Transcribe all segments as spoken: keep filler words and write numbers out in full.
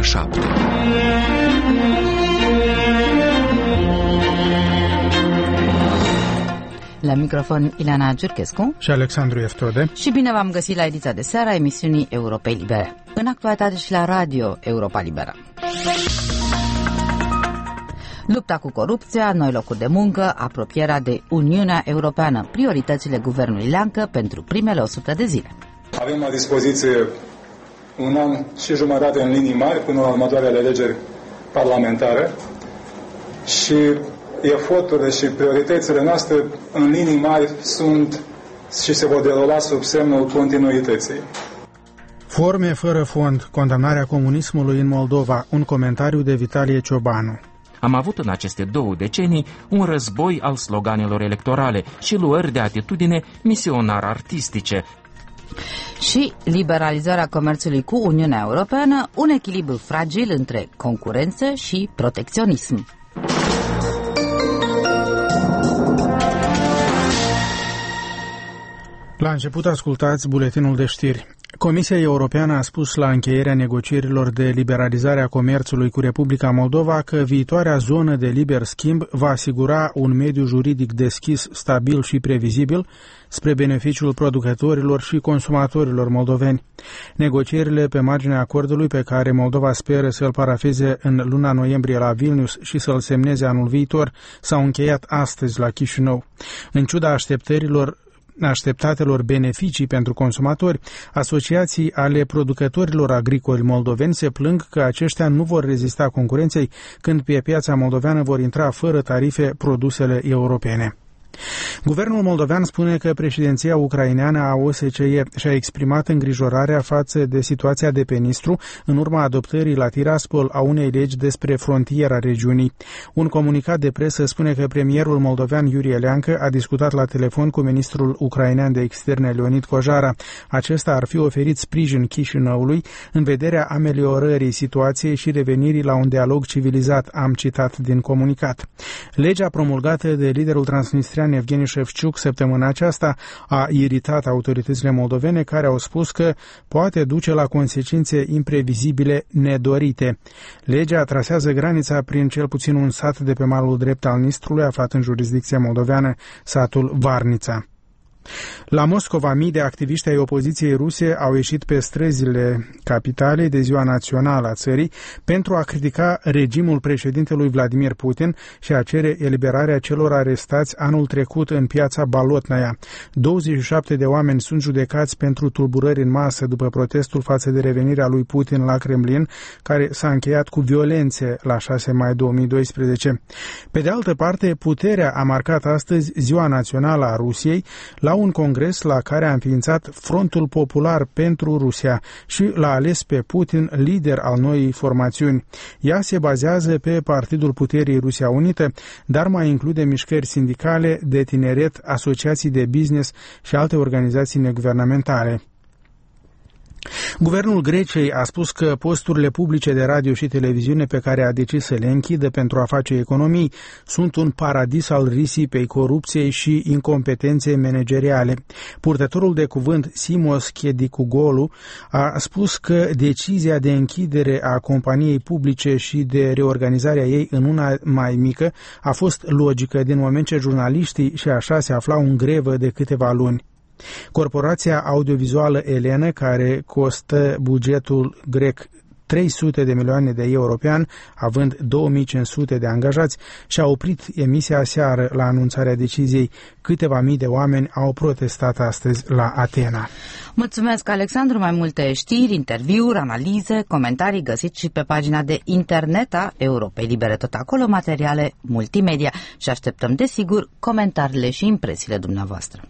ora șapte. La microfon Ileana Giurchescu și Alexandru Eftode. Și bine v-am găsit la ediția de seară a emisiunii Europei Libere. În actualitate și la Radio Europa Liberă. Lupta cu corupția, noi locuri de muncă, apropierea de Uniunea Europeană, prioritățile guvernului Leancă pentru primele o sută de zile. Avem la dispoziție un an și jumătate în linii mari până la următoarele alegeri parlamentare și eforturile și prioritățile noastre în linii mari sunt și se vor derula sub semnul continuității. Forme fără fond, condamnarea comunismului în Moldova, un comentariu de Vitalie Ciobanu. Am avut în aceste două decenii un război al sloganelor electorale și luări de atitudine misionar-artistice. Și liberalizarea comerțului cu Uniunea Europeană, un echilibru fragil între concurență și protecționism. La început ascultați buletinul de știri. Comisia Europeană a spus la încheierea negocierilor de liberalizare a comerțului cu Republica Moldova că viitoarea zonă de liber schimb va asigura un mediu juridic deschis, stabil și previzibil spre beneficiul producătorilor și consumatorilor moldoveni. Negocierile pe marginea acordului pe care Moldova speră să-l parafeze în luna noiembrie la Vilnius și să-l semneze anul viitor s-au încheiat astăzi la Chișinău. În ciuda așteptărilor așteptatelor beneficii pentru consumatori, asociații ale producătorilor agricoli moldoveni se plâng că aceștia nu vor rezista concurenței când pe piața moldoveană vor intra fără tarife produsele europene. Guvernul moldovean spune că președinția ucraineană a O S C E și-a exprimat îngrijorarea față de situația de pe Nistru în urma adoptării la Tiraspol a unei legi despre frontiera regiunii. Un comunicat de presă spune că premierul moldovean Iurie Leancă a discutat la telefon cu ministrul ucrainean de externe Leonid Kojara. Acesta ar fi oferit sprijin Chișinăului în vederea ameliorării situației și revenirii la un dialog civilizat, am citat din comunicat. Legea promulgată de liderul transnistrian Evgeni Șefciuc săptămâna aceasta a iritat autoritățile moldovene, care au spus că poate duce la consecințe imprevizibile nedorite. Legea trasează granița prin cel puțin un sat de pe malul drept al Nistrului, aflat în jurisdicția moldoveană, satul Varnița. La Moscova, mii de activiști ai opoziției ruse au ieșit pe străzile capitalei de ziua națională a țării pentru a critica regimul președintelui Vladimir Putin și a cere eliberarea celor arestați anul trecut în piața Balotnaia. douăzeci și șapte de oameni sunt judecați pentru tulburări în masă după protestul față de revenirea lui Putin la Kremlin, care s-a încheiat cu violențe la șase mai două mii doisprezece. Pe de altă parte, puterea a marcat astăzi ziua națională a Rusiei la un congres la care a înființat Frontul Popular pentru Rusia și l-a ales pe Putin lider al noii formațiuni. Ea se bazează pe Partidul Puterii Rusia Unită, dar mai include mișcări sindicale, de tineret, asociații de business și alte organizații neguvernamentale. Guvernul Greciei a spus că posturile publice de radio și televiziune pe care a decis să le închidă pentru a face economii sunt un paradis al risipei, corupției și incompetenței manageriale. Purtătorul de cuvânt Simos Chedicugolu a spus că decizia de închidere a companiei publice și de reorganizarea ei în una mai mică a fost logică din moment ce jurnaliștii și așa se aflau în grevă de câteva luni. Corporația audiovizuală Elena, care costă bugetul grec trei sute de milioane de euro pe an, având două mii cinci sute de angajați, și-a oprit emisia aseară la anunțarea deciziei. Câteva mii de oameni au protestat astăzi la Atena. Mulțumesc, Alexandru. Mai multe știri, interviuri, analize, comentarii găsiți și pe pagina de internet a Europei Libere. Tot acolo materiale multimedia și așteptăm, desigur, comentariile și impresiile dumneavoastră.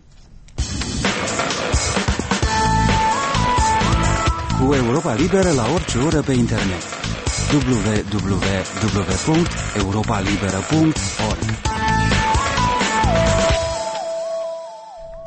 Cu Europa Liberă la orice oră pe internet. w w w punct europa liberă punct org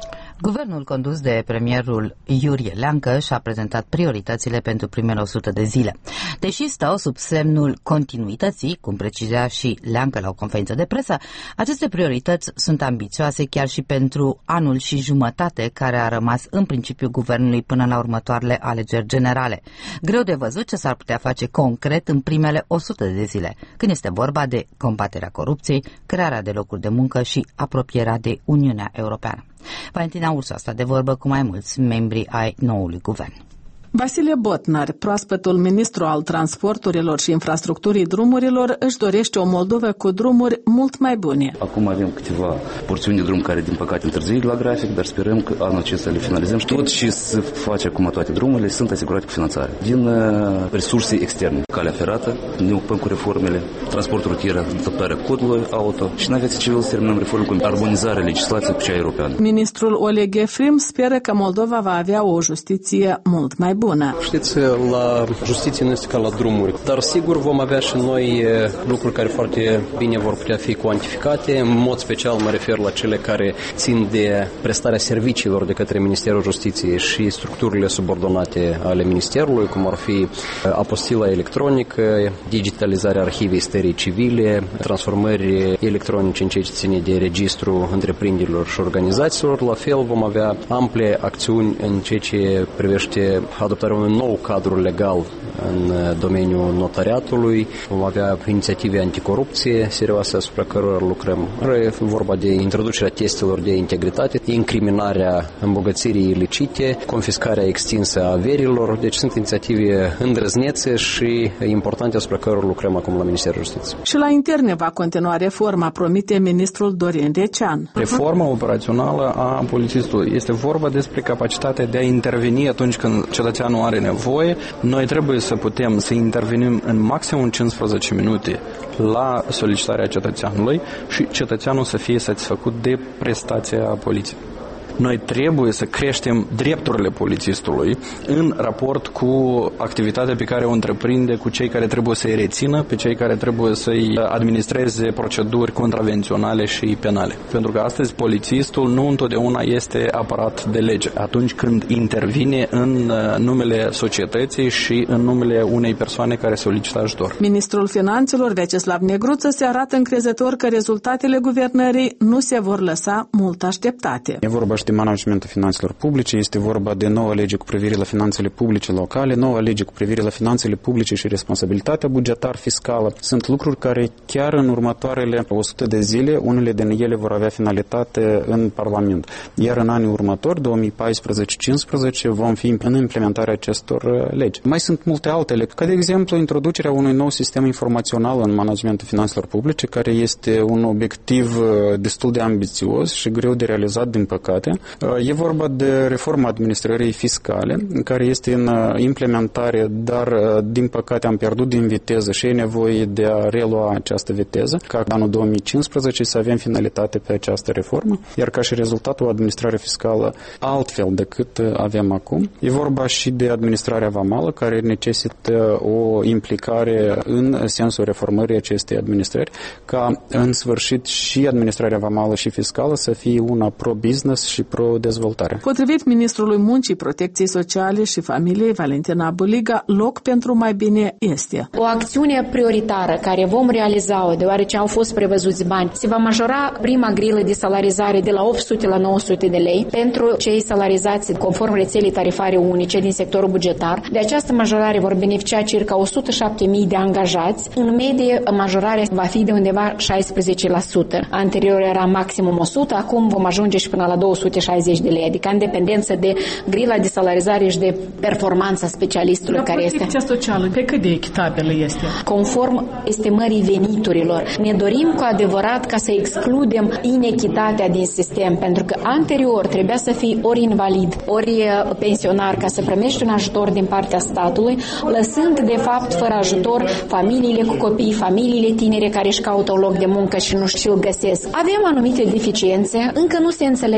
Guvernul condus de premierul Iurie Leancă și-a prezentat prioritățile pentru primele o sută de zile. Deși stau sub semnul continuității, cum precizea și Leancă la o conferință de presă, aceste priorități sunt ambițioase chiar și pentru anul și jumătate care a rămas în principiu guvernului până la următoarele alegeri generale. Greu de văzut ce s-ar putea face concret în primele o sută de zile, când este vorba de combaterea corupției, crearea de locuri de muncă și apropierea de Uniunea Europeană. Valentina Ursu a stat de vorbă cu mai mulți membri ai noului guvern. Vasile Botnar, proaspătul ministru al transporturilor și infrastructurii drumurilor, își dorește o Moldovă cu drumuri mult mai bune. Acum avem câteva porțiuni de drum care, din păcate, întârzie la grafic, dar sperăm că anul acesta le finalizăm. Și tot ce se face acum toate drumurile sunt asigurate cu finanțare din uh, resurse externe. Calea ferată, ne ocupăm cu reformele, transportul rutier, adaptarea codului auto și în aviație civil să terminăm reformele cu armonizarea legislației cu cea europeană. Ministrul Oleg Efrim speră că Moldova va avea o justiție mult mai bună. Bună. Știți, la justiție nu este ca la drumuri, dar sigur vom avea și noi lucruri care foarte bine vor putea fi cuantificate. În mod special mă refer la cele care țin de prestarea serviciilor de către Ministerul Justiției și structurile subordonate ale Ministerului, cum ar fi apostila electronică, digitalizarea arhivei stării civile, transformări electronice în ceea ce ține de registru întreprinderilor și organizațiilor. La fel vom avea ample acțiuni în ceea ce privește adoptarea unui nou cadru legal în domeniul notariatului. Vom avea inițiative anticorupție serioase asupra cărora lucrăm. E vorba de introducerea testelor de integritate, incriminarea îmbogățirii ilicite, confiscarea extinsă a averilor. Deci sunt inițiative îndrăznețe și importante asupra cărora lucrăm acum la Ministerul Justiției. Și la interne va continua reforma, promite ministrul Dorin Recean. Reforma operațională a polițistului este vorba despre capacitatea de a interveni atunci când cetățeanul are nevoie. Noi trebuie să putem să intervenim în maximum cincisprezece minute la solicitarea cetățeanului și cetățeanul să fie satisfăcut de prestația poliției. Noi trebuie să creștem drepturile polițistului în raport cu activitatea pe care o întreprinde, cu cei care trebuie să-i rețină, pe cei care trebuie să-i administreze proceduri contravenționale și penale. Pentru că astăzi polițistul nu întotdeauna este apărat de lege atunci când intervine în numele societății și în numele unei persoane care solicită ajutor. Ministrul Finanțelor, Vyacheslav Negruță, se arată încrezător că rezultatele guvernării nu se vor lăsa mult așteptate. E vorba de managementul finanțelor publice, este vorba de noua lege cu privire la finanțele publice locale, noua lege cu privire la finanțele publice și responsabilitatea bugetar-fiscală. Sunt lucruri care chiar în următoarele o sută de zile, unele din ele vor avea finalitate în Parlament. Iar în anii următori, două mii paisprezece cincisprezece, vom fi în implementarea acestor legi. Mai sunt multe altele, ca de exemplu introducerea unui nou sistem informațional în managementul finanțelor publice, care este un obiectiv destul de ambițios și greu de realizat, din păcate. E vorba de reforma administrării fiscale, care este în implementare, dar din păcate am pierdut din viteză și e nevoie de a relua această viteză, ca anul două mii cincisprezece să avem finalitate pe această reformă, iar ca și rezultat o administrare fiscală altfel decât avem acum. E vorba și de administrarea vamală, care necesită o implicare în sensul reformării acestei administrări, ca în sfârșit și administrarea vamală și fiscală să fie una pro-business și pro-dezvoltare. Potrivit ministrului Muncii, Protecției Sociale și Familiei, Valentina Buliga, loc pentru mai bine este. O acțiune prioritară care vom realiza-o, deoarece au fost prevăzuți bani, se va majora prima grilă de salarizare de la opt sute la nouă sute de lei pentru cei salarizați conform rețelei tarifare unice din sectorul bugetar. De această majorare vor beneficia circa o sută șapte mii de angajați. În medie, majorarea va fi de undeva șaisprezece la sută. Anterior era maximum o sută, acum vom ajunge și până la două sute șaizeci de lei, adică în dependență de grila de salarizare și de performanța specialistului. Dar care este. Protecția socială, pe cât de echitabilă este? Conform estimării veniturilor. Ne dorim cu adevărat ca să excludem inechitatea din sistem, pentru că anterior trebuia să fii ori invalid, ori pensionar ca să primești un ajutor din partea statului, lăsând de fapt fără ajutor familiile cu copii, familiile tinere care își caută un loc de muncă și nu știu îl găsesc. Avem anumite deficiențe, încă nu se înțelege atât de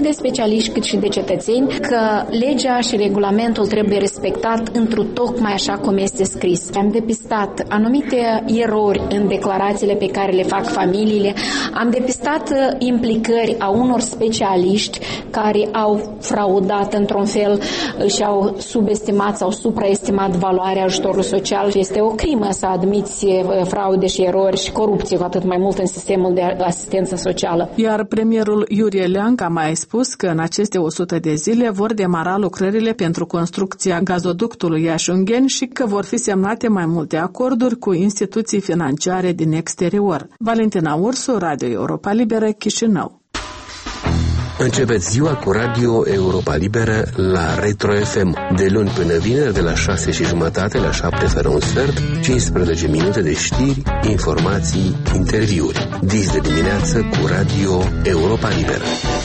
de specialiști cât și de cetățeni că legea și regulamentul trebuie respectat întru tocmai așa cum este scris. Am depistat anumite erori în declarațiile pe care le fac familiile, am depistat implicări a unor specialiști care au fraudat într-un fel și au subestimat sau supraestimat valoarea ajutorului social. Este o crimă să admiți fraude și erori și corupție, cu atât mai mult în sistemul de asistență socială. Iar premierul Iurie Leancă a mai spus că în aceste o sută de zile vor demara lucrările pentru construcția gazoductului Iași-Ungheni și că vor fi semnate mai multe acorduri cu instituții financiare din exterior. Valentina Ursu, Radio Europa Liberă, Chișinău. Începeți ziua cu Radio Europa Liberă la Retro F M. De luni până vineri, de la șase și jumătate la șapte fără un sfert, cincisprezece minute de știri, informații, interviuri. Dis de dimineață cu Radio Europa Liberă.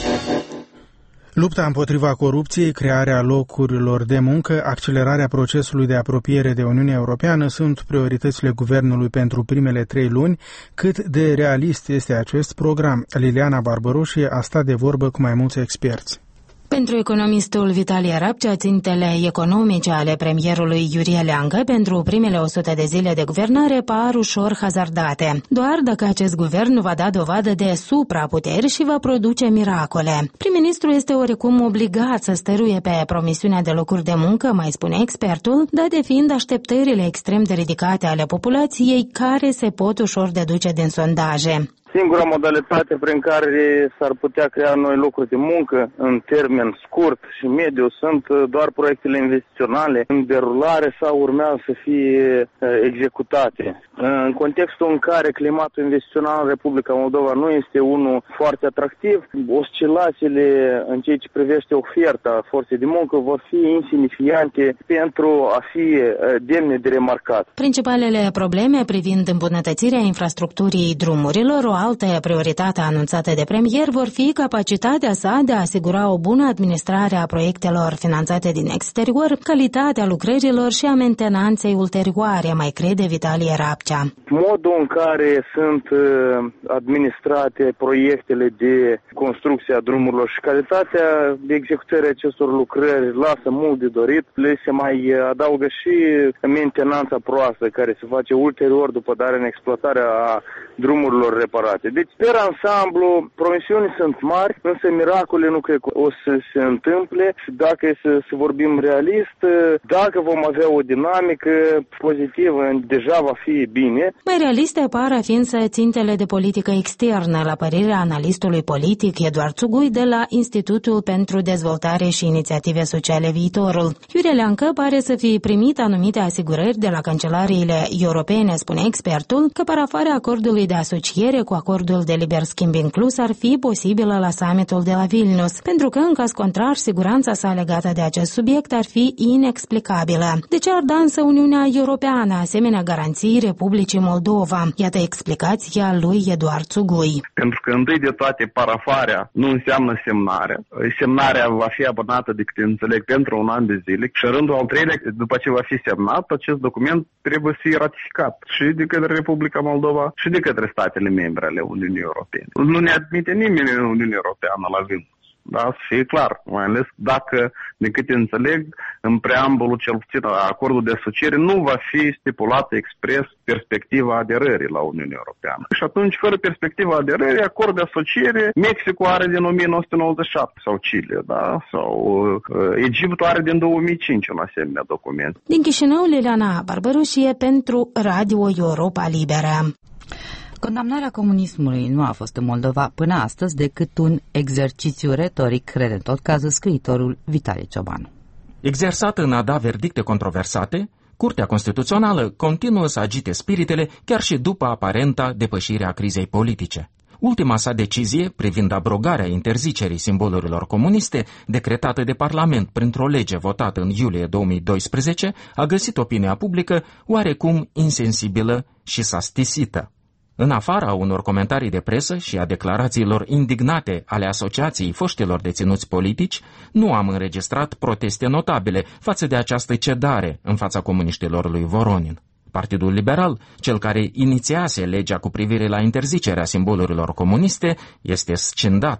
Lupta împotriva corupției, crearea locurilor de muncă, accelerarea procesului de apropiere de Uniunea Europeană sunt prioritățile guvernului pentru primele trei luni. Cât de realist este acest program? Liliana Barbaroșie a stat de vorbă cu mai mulți experți. Pentru economistul Vitalie Rapcea, țintele economice ale premierului Iurie Leancă pentru primele o sută de zile de guvernare par ușor hazardate, doar dacă acest guvern va da dovadă de supraputeri și va produce miracole. Prim-ministrul este oarecum obligat să stăruie pe promisiunea de locuri de muncă, mai spune expertul, date fiind așteptările extrem de ridicate ale populației care se pot ușor deduce din sondaje. Singura modalitate prin care s-ar putea crea noi locuri de muncă în termen scurt și mediu sunt doar proiectele investiționale în derulare sau urmează să fie executate. În contextul în care climatul investițional în Republica Moldova nu este unul foarte atractiv, oscilațiile în ceea ce privește oferta forței de muncă vor fi insignifiante pentru a fi demne de remarcat. Principalele probleme privind îmbunătățirea infrastructurii drumurilor, o altă prioritate anunțată de premier, vor fi capacitatea sa de a asigura o bună administrare a proiectelor finanțate din exterior, calitatea lucrărilor și a mentenanței ulterioare, mai crede Vitalie Rapcea. Modul în care sunt administrate proiectele de construcție a drumurilor și calitatea de executare acestor lucrări lasă mult de dorit. Le se mai adaugă și mentenanța proastă care se face ulterior după darea în exploatare a drumurilor reparate. Deci, pe ansamblu, promisiunile sunt mari, însă miracole nu cred că o să se întâmple și dacă e să, să vorbim realist, dacă vom avea o dinamică pozitivă, deja va fi bine. Mai realiste par a fi însă țintele de politică externă, la părerea analistului politic Eduard Țugui de la Institutul pentru Dezvoltare și Inițiative Sociale Viitorul. Iurie Leancă pare să fi primit anumite asigurări de la cancelariile europene, spune expertul, că parafarea acordului de asociere cu acordul de liber schimb inclus ar fi posibilă la summitul de la Vilnius, pentru că, în caz contrar, siguranța sa legată de acest subiect ar fi inexplicabilă. De ce ar da însă Uniunea Europeană asemenea garanții Republicii Moldova? Iată explicația lui Eduard Țugui. Pentru că, întâi de toate, parafarea nu înseamnă semnarea. Semnarea va fi abonată, de câte înțeleg, pentru un an de zile și, în rândul al treilea, după ce va fi semnat, acest document trebuie să fie ratificat și de către Republica Moldova și de către statele membre ale Uniunii Europene. Nu ne admite nimeni în Uniunea Europeană la Vilnius. Da, să fie clar, mai ales dacă, de câte înțeleg, în preambulul cel puțin acordul de asociere nu va fi stipulată expres perspectiva aderării la Uniunea Europeană. Și atunci, fără perspectiva aderării, acord de asociere, Mexicul are din o mie nouă sute nouăzeci și șapte sau Chile, da? Sau uh, Egiptul are din două mii cinci un asemenea document. Din Chișinău, Liliana Barbaroșie pentru Radio Europa Liberă. Condamnarea comunismului nu a fost în Moldova până astăzi decât un exercițiu retoric, crede în tot cazul scriitorul Vitalie Ciobanu. Exersată în a da verdicte controversate, Curtea Constituțională continuă să agite spiritele chiar și după aparenta depășire a crizei politice. Ultima sa decizie, privind abrogarea interzicerii simbolurilor comuniste, decretată de Parlament printr-o lege votată în iulie două mii doisprezece, a găsit opinia publică oarecum insensibilă și sastisită. În afara unor comentarii de presă și a declarațiilor indignate ale Asociației Foștilor Deținuți Politici, nu am înregistrat proteste notabile față de această cedare în fața comuniștilor lui Voronin. Partidul Liberal, cel care inițiase legea cu privire la interzicerea simbolurilor comuniste, este scindat.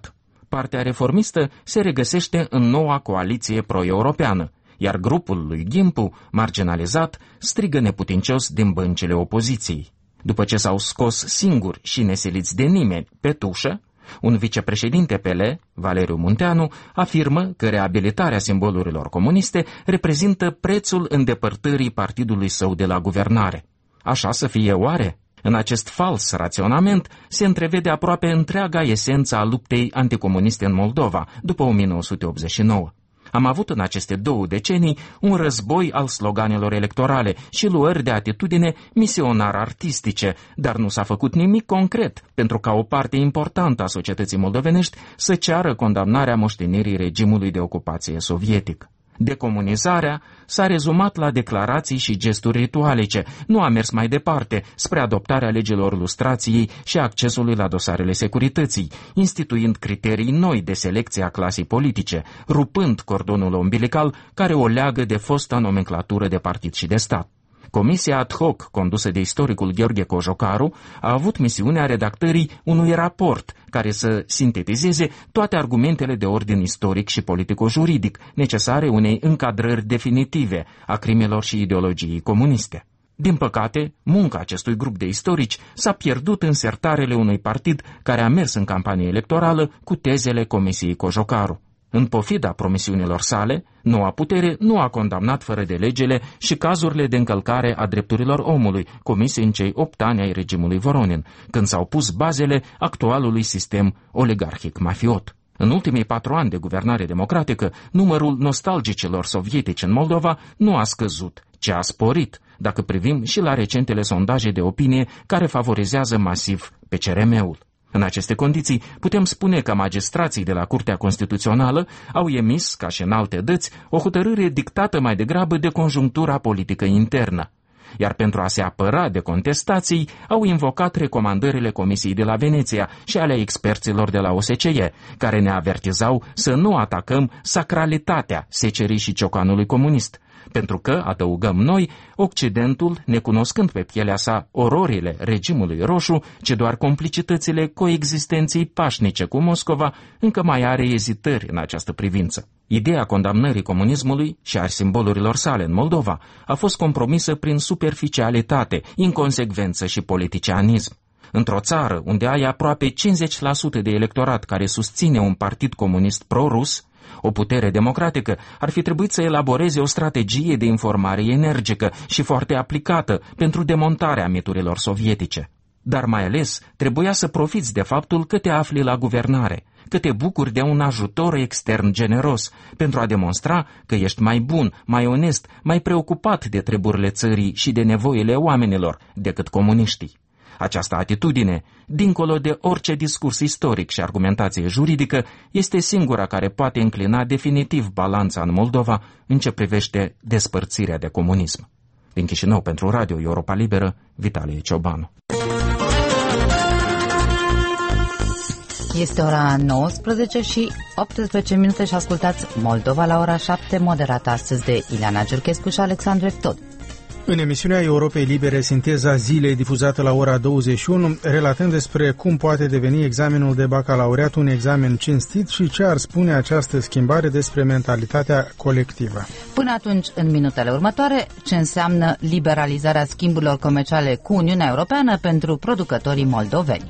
partea reformistă se regăsește în noua coaliție pro-europeană, iar grupul lui Ghimpu, marginalizat, strigă neputincios din băncile opoziției. După ce s-au scos singuri și nesiliți de nimeni pe tușă, un vicepreședinte P L, Valeriu Munteanu, afirmă că reabilitarea simbolurilor comuniste reprezintă prețul îndepărtării partidului său de la guvernare. Așa să fie oare? În acest fals raționament se întrevede aproape întreaga esență a luptei anticomuniste în Moldova, după o mie nouă sute optzeci și nouă. Am avut în aceste două decenii un război al sloganelor electorale și luări de atitudine misionar-artistice, dar nu s-a făcut nimic concret pentru ca o parte importantă a societății moldovenești să ceară condamnarea moștenirii regimului de ocupație sovietic. Decomunizarea s-a rezumat la declarații și gesturi ritualice, nu a mers mai departe spre adoptarea legilor lustrației și accesului la dosarele securității, instituind criterii noi de selecție a clasei politice, rupând cordonul umbilical care o leagă de fosta nomenclatură de partid și de stat. Comisia ad hoc, condusă de istoricul Gheorghe Cojocaru, a avut misiunea redactării unui raport care să sintetizeze toate argumentele de ordin istoric și politico-juridic necesare unei încadrări definitive a crimelor și ideologiei comuniste. Din păcate, munca acestui grup de istorici s-a pierdut în sertarele unui partid care a mers în campanie electorală cu tezele Comisiei Cojocaru. În pofida promisiunilor sale, noua putere nu a condamnat fără de legele și cazurile de încălcare a drepturilor omului comise în cei opt ani ai regimului Voronin, când s-au pus bazele actualului sistem oligarhic-mafiot. În ultimii patru ani de guvernare democratică, numărul nostalgicilor sovietici în Moldova nu a scăzut, ci a sporit, dacă privim și la recentele sondaje de opinie care favorizează masiv P C R M-ul. În aceste condiții, putem spune că magistrații de la Curtea Constituțională au emis, ca și în alte dăți, o hotărâre dictată mai degrabă de conjunctura politică internă. Iar pentru a se apăra de contestații, au invocat recomandările Comisiei de la Veneția și ale experților de la O S C E, care ne avertizau să nu atacăm sacralitatea secerii și ciocanului comunist, pentru că, adăugăm noi, Occidentul, necunoscând pe pielea sa ororile regimului roșu, ci doar complicitățile coexistenței pașnice cu Moscova, încă mai are ezitări în această privință. Ideea condamnării comunismului și a simbolurilor sale în Moldova a fost compromisă prin superficialitate, inconsecvență și politicianism. Într-o țară unde ai aproape cincizeci la sută de electorat care susține un partid comunist pro-rus, o putere democratică ar fi trebuit să elaboreze o strategie de informare energică și foarte aplicată pentru demontarea miturilor sovietice. Dar mai ales trebuia să profiți de faptul că te afli la guvernare, că te bucuri de un ajutor extern generos, pentru a demonstra că ești mai bun, mai onest, mai preocupat de treburile țării și de nevoile oamenilor decât comuniștii. Această atitudine, dincolo de orice discurs istoric și argumentație juridică, este singura care poate înclina definitiv balanța în Moldova în ce privește despărțirea de comunism. Din Chișinău pentru Radio Europa Liberă, Vitalie Ciobanu. Este ora nouăsprezece și optsprezece minute și ascultați Moldova la ora șapte, moderată astăzi de Ileana Giurchescu și Alexandru Eftod. În emisiunea Europei Libere, Sinteza zilei, difuzată la ora douăzeci și unu, relatăm despre cum poate deveni examenul de bacalaureat un examen cinstit și ce ar spune această schimbare despre mentalitatea colectivă. Până atunci, în minutele următoare, ce înseamnă liberalizarea schimburilor comerciale cu Uniunea Europeană pentru producătorii moldoveni.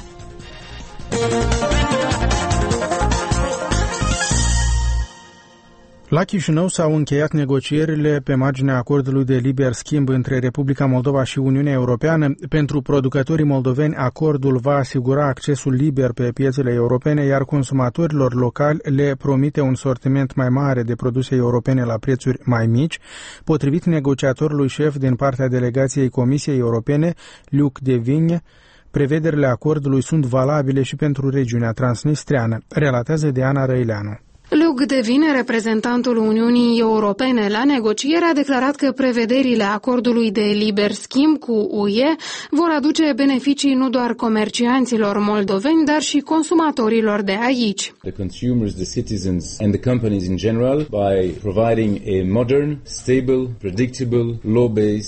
La Chișinău s-au încheiat negocierile pe marginea acordului de liber schimb între Republica Moldova și Uniunea Europeană. Pentru producătorii moldoveni, acordul va asigura accesul liber pe piețele europene, iar consumatorilor locali le promite un sortiment mai mare de produse europene la prețuri mai mici. Potrivit negociatorului șef din partea delegației Comisiei Europene, Luc de Vigne, prevederile acordului sunt valabile și pentru regiunea transnistreană, relatează Diana Răileanu. Luc de Vine, reprezentantul Uniunii Europene la negociere, a declarat că prevederile acordului de liber schimb cu U E vor aduce beneficii nu doar comercianților moldoveni, dar și consumatorilor de aici. The consumers, the citizens and the companies in general by providing a modern, stable, predictable, law-based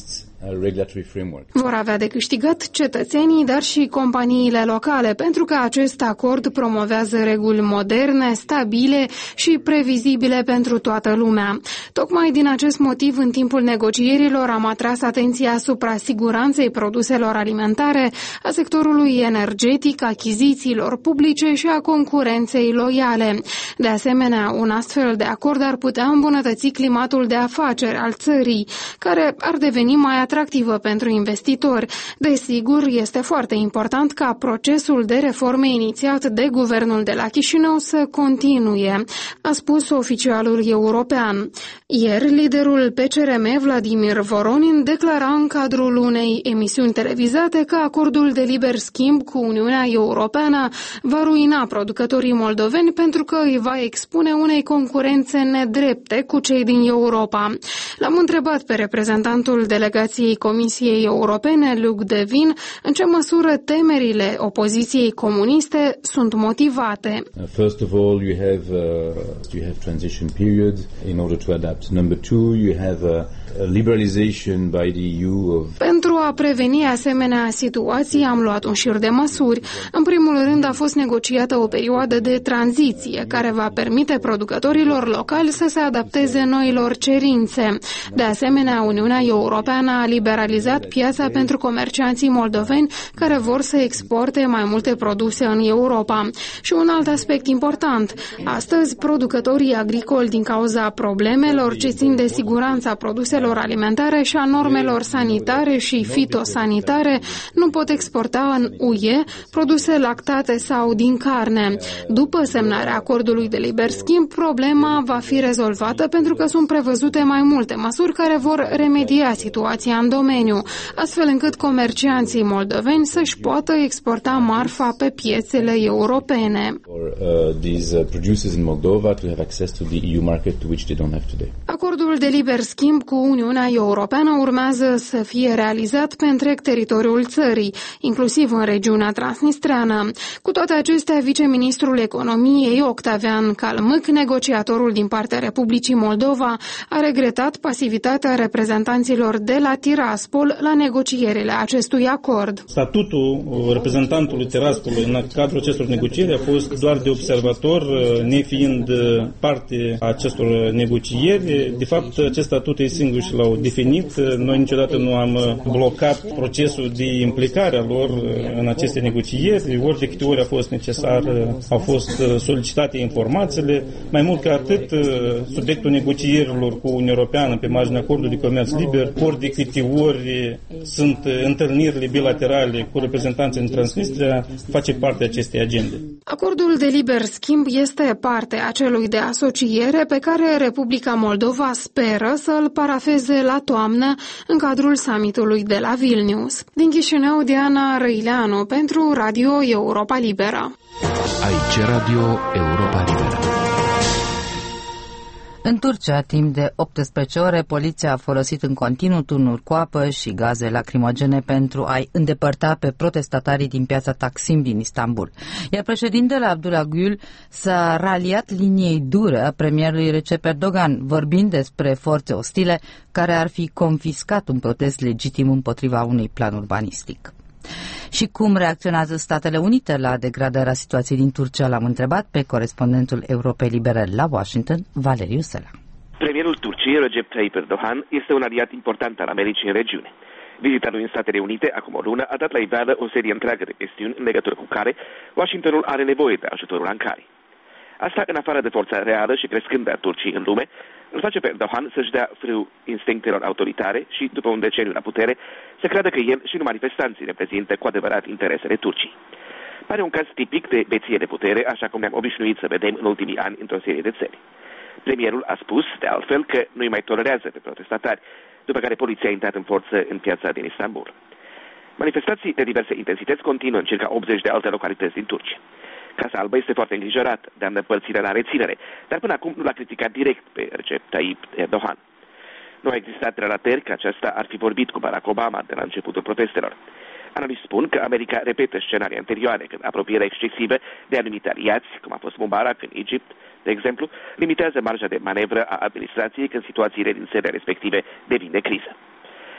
regulatory framework. Vor avea de câștigat cetățenii, dar și companiile locale, pentru că acest acord promovează reguli moderne, stabile și previzibile pentru toată lumea. Tocmai din acest motiv, în timpul negocierilor, am atras atenția asupra siguranței produselor alimentare, a sectorului energetic, achizițiilor publice și a concurenței loiale. De asemenea, un astfel de acord ar putea îmbunătăți climatul de afaceri al țării, care ar deveni mai atractivă pentru investitori. Desigur, este foarte important ca procesul de reforme inițiat de guvernul de la Chișinău să continue, a spus oficialul european. Ieri, liderul P C R M, Vladimir Voronin, declara în cadrul unei emisiuni televizate că acordul de liber schimb cu Uniunea Europeană va ruina producătorii moldoveni pentru că îi va expune unei concurențe nedrepte cu cei din Europa. L-am întrebat pe reprezentantul delegației Comisiei Europene, Luc Devin, în ce măsură temerile opoziției comuniste sunt motivate. First of all, you have uh, you have transition periods in order to adapt. Number two, you have a liberalization by the E U of... Pentru a preveni asemenea situații, am luat un șir de măsuri. În primul rând, a fost negociată o perioadă de tranziție care va permite producătorilor locali să se adapteze noilor cerințe. De asemenea, Uniunea Europeană a liberalizat piața pentru comercianții moldoveni care vor să exporte mai multe produse în Europa. Și un alt aspect important. Astăzi, producătorii agricoli, din cauza problemelor ce țin de siguranța produselor alimentare și a normelor sanitare și fitosanitare, nu pot exporta în U E produse lactate sau din carne. După semnarea acordului de liber schimb, problema va fi rezolvată pentru că sunt prevăzute mai multe măsuri care vor remedia situația în domeniu, astfel încât comercianții moldoveni să-și poată exporta marfa pe piețele europene. Acordul de liber schimb cu Uniunea Europeană urmează să fie realizat pe întreg teritoriul țării, inclusiv în regiunea transnistreană. Cu toate acestea, viceministrul economiei Octavian Calmâc, negociatorul din partea Republicii Moldova, a regretat pasivitatea reprezentanților de la Tiraspol la negocierile acestui acord. Statutul reprezentantului Tiraspolului în cadrul acestor negocieri a fost doar de observator, nefiind parte a acestor negocieri. De fapt, acest statut ei singuri și l-au definit. Noi niciodată nu am blocat procesul de implicare a lor în aceste negocieri. Ori de câte ori a fost necesar, au fost solicitate informațiile. Mai mult ca atât, subiectul negocierilor cu Uniunea Europeană pe marginea acordului de comerț liber, ori de câte ori sunt întâlnirile bilaterale cu reprezentanții în Transnistria, face parte acestei agende. Acordul de liber schimb este parte a celui de asociere pe care Republica Moldova speră să-l parafeze la toamnă în cadrul summitului de la Vilnius. Din Chișinău, Diana Răileanu pentru Radio Europa Liberă. Aici Radio Europa Liberă. În Turcia, timp de optsprezece ore, poliția a folosit în continuu turnuri cu apă și gaze lacrimogene pentru a-i îndepărta pe protestatarii din piața Taksim din Istanbul. Iar președintele Abdullah Gül s-a raliat liniei dure a premierului Recep Erdogan, vorbind despre forțe ostile care ar fi confiscat un protest legitim împotriva unui plan urbanistic. Și cum reacționează Statele Unite la degradarea situației din Turcia? L-am întrebat pe corespondentul Europei Libere la Washington, Valeriu Sela. Premierul Turciei, Recep Tayyip Erdogan, este un aliat important al Americii în regiune. Vizita lui în Statele Unite, acum o lună, a dat la iveală o serie întreagă de chestiuni în legătură cu care Washingtonul are nevoie de ajutorul Ankarei. Asta, în afară de forța reală și crescândă a Turciei în lume, îl face pe Erdogan să-și dea frâu instinctelor autoritare și, după un deceniu la putere, să creadă că el și nu manifestanții reprezintă cu adevărat interesele Turcii. Pare un caz tipic de beție de putere, așa cum ne-am obișnuit să vedem în ultimii ani într-o serie de țări. Premierul a spus, de altfel, că nu-i mai tolerează pe protestatari, după care poliția a intrat în forță în piața din Istanbul. Manifestații de diverse intensități continuă în circa optzeci de alte localități din Turcia. Casa Albă este foarte îngrijorată de îndepărțirea la reținere, dar până acum nu l-a criticat direct pe Recep Tayyip Erdogan. Nu au existat relatări că aceasta ar fi vorbit cu Barack Obama de la începutul protestelor. Analiști spun că America repetă scenarii anterioare, când apropierea excesivă de anumite aliați, cum a fost Mubarak în Egipt, de exemplu, limitează marja de manevră a administrației când situațiile din țările respective devin de criză.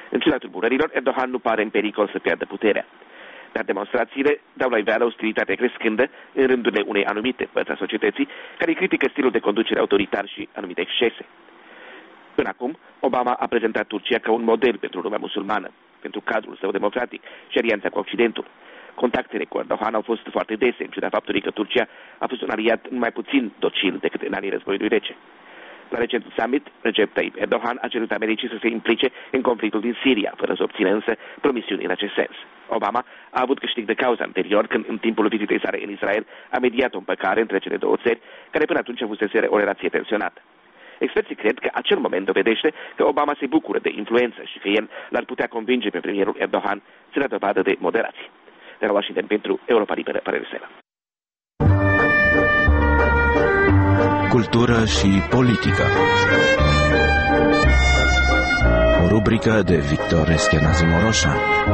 În ciuda tulburărilor, Erdogan nu pare în pericol să piardă puterea. Dar demonstrațiile dau la iveală ostilitate crescândă în rândurile unei anumite părți a societății care critică stilul de conducere autoritar și anumite excese. Până acum, Obama a prezentat Turcia ca un model pentru lumea musulmană, pentru cadrul său democratic și alianța cu Occidentul. Contactele cu Erdogan au fost foarte dese, în ciuda faptului că Turcia a fost un aliat mai puțin docil decât în anii războiului rece. La recentul summit, Recep Tayyip Erdogan a cerut Americii să se implice în conflictul din Siria, fără să obțină însă promisiuni în acest sens. Obama a avut câștig de cauză anterior când, în timpul vizitei sale în Israel, a mediat o împăcare între cele două țări, care până atunci avusese o relație tensionată. Experții cred că acel moment dovedește că Obama se bucură de influență și că el l-ar putea convinge pe premierul Erdogan să dea dovadă de moderație. De la Washington pentru Europa Liberă, părere Sela. Cultură și politică. O rubrică de Victor Eschenazi Moroșan.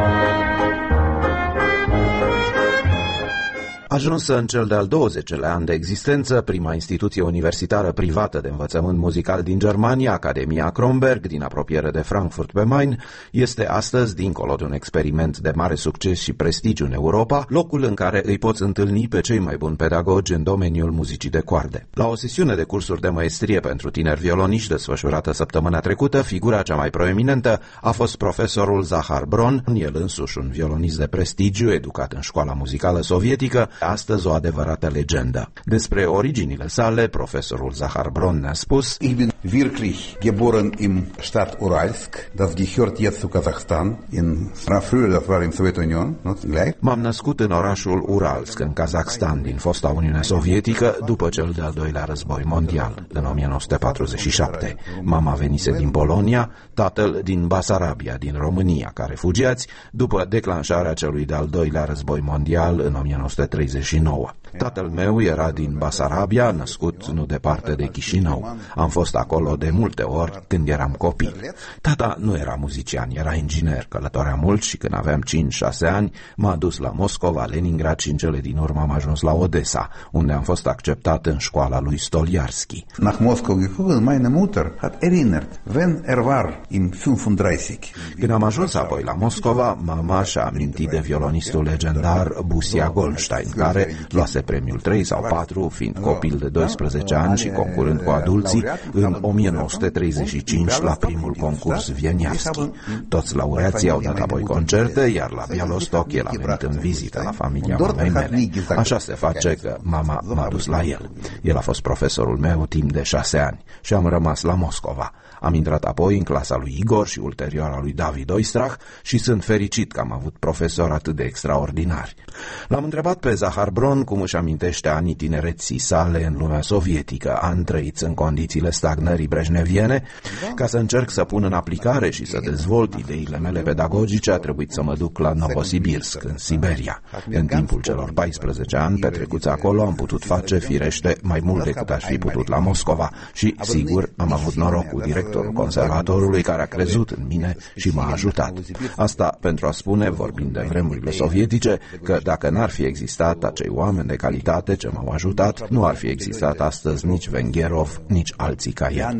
Ajunsă în cel de-al douăzecelea an de existență, prima instituție universitară privată de învățământ muzical din Germania, Academia Kronberg, din apropiere de Frankfurt pe Main, este astăzi, dincolo de un experiment de mare succes și prestigiu în Europa, locul în care îi poți întâlni pe cei mai buni pedagogi în domeniul muzicii de coarde. La o sesiune de cursuri de maestrie pentru tineri violoniști desfășurată săptămâna trecută, figura cea mai proeminentă a fost profesorul Zahar Bron, el însuși un violonist de prestigiu, educat în școala muzicală sovietică, astăzi o adevărată legendă. Despre originile sale, profesorul Zahar Bron ne-a spus: Ich bin wirklich geboren im Stadt Uralsk, das gehört jetzt zu Kasachstan, in früher das war in Sowjetunion, gleich. M-am născut în orașul Uralsk, în Kazakhstan, din fosta Uniune Sovietică, după cel de-al doilea război mondial, în o mie nouă sute patruzeci și șapte. Mama venise din Polonia, tatăl din Basarabia, din România, ca refugiați, după declanșarea celui de-al doilea război mondial în o mie nouă sute treizeci și nouă. Tatăl meu era din Basarabia, născut nu departe de Chișinău. Am fost acolo de multe ori când eram copil. Tata nu era muzician, era inginer, călătorea mult și când aveam cinci șase ani m-a dus la Moscova, Leningrad și în cele din urmă am ajuns la Odessa, unde am fost acceptat în școala lui Stoliarski. Nach Moskau gekommen, meine Mutter hat erinnert, wenn er war im fünfunddreißig. Când am ajuns apoi la Moscova, mama și-a amintit de violonistul legendar Busia Goldstein, care luase premiul trei sau patru, fiind copil de doisprezece ani și concurând cu adulții, în o mie nouă sute treizeci și cinci la primul concurs Vieniavski. Toți laureații au dat apoi concerte, iar la Bialostok el a venit în vizită la familia mamei mele. Așa se face că mama m-a dus la el. El a fost profesorul meu timp de șase ani și am rămas la Moscova. Am intrat apoi în clasa lui Igor și ulterior a lui David Oistrach și sunt fericit că am avut profesori atât de extraordinari. L-am întrebat pe Zahar Bron cum își amintește anii tinereții sale în lumea sovietică, ani trăiți în condițiile stagnării brejneviene. Ca să încerc să pun în aplicare și să dezvolt ideile mele pedagogice, a trebuit să mă duc la Novosibirsk, în Siberia. În timpul celor paisprezece ani petrecuți acolo am putut face, firește, mai mult decât aș fi putut la Moscova și, sigur, am avut noroc cu directorul conservatorului care a crezut în mine și m-a ajutat. Asta pentru a spune, vorbind de vremurile sovietice, că dacă n-ar fi existat acei oameni de calitate ce m-au ajutat, nu ar fi existat astăzi nici Vengherov, nici alții ca el.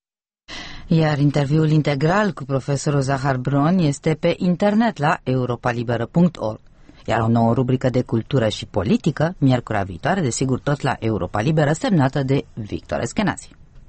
Iar interviul integral cu profesorul Zahar Bron este pe internet la europa liberă punct org. Iar o nouă rubrică de cultură și politică, miercurea viitoare, desigur tot la Europa Liberă, semnată de Victor Eschenazi.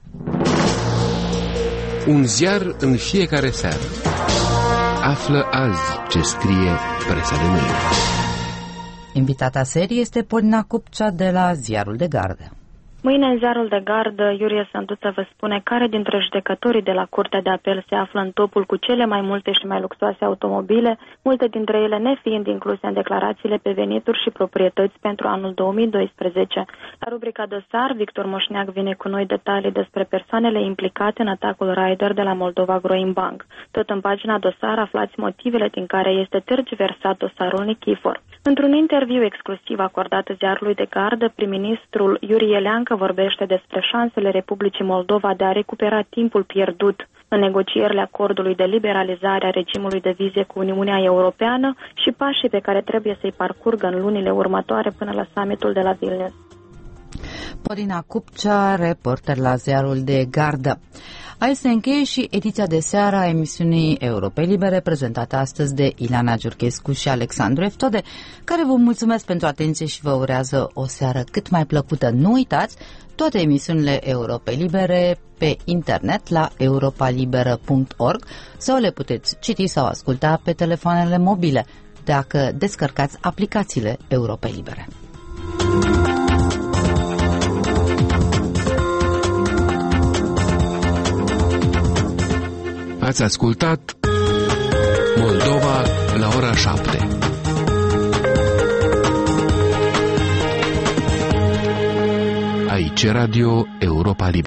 Un ziar în fiecare seară. Află azi ce scrie presa de mâine. Invitata serii este Polina Cupcea de la Ziarul de Gardă. Mâine în Ziarul de Gardă, Iurie Sânduță vă spune care dintre judecătorii de la Curtea de Apel se află în topul cu cele mai multe și mai luxoase automobile, multe dintre ele nefiind incluse în declarațiile pe venituri și proprietăți pentru anul două mii doisprezece. La rubrica Dosar, Victor Moșneac vine cu noi detalii despre persoanele implicate în atacul Raider de la Moldova Groimbank. Tot în pagina Dosar aflați motivele din care este tergiversat dosarul Nichifor. Într-un interviu exclusiv acordat Ziarului de Gardă, prim-ministrul Iurie Leancă vorbește despre șansele Republicii Moldova de a recupera timpul pierdut în negocierile acordului de liberalizare a regimului de vize cu Uniunea Europeană și pașii pe care trebuie să-i parcurgă în lunile următoare până la summitul de la Vilnius. Polina Cupcea, reporter la Ziarul de Gardă. Aici se încheie și ediția de seară a emisiunii Europei Libere, prezentată astăzi de Ileana Giurchescu și Alexandru Eftode, care vă mulțumesc pentru atenție și vă urează o seară cât mai plăcută. Nu uitați, toate emisiunile Europei Libere pe internet la europa liberă punct org sau le puteți citi sau asculta pe telefoanele mobile dacă descărcați aplicațiile Europei Libere. Ați ascultat Moldova la ora șapte. Aici Radio Europa Liberă.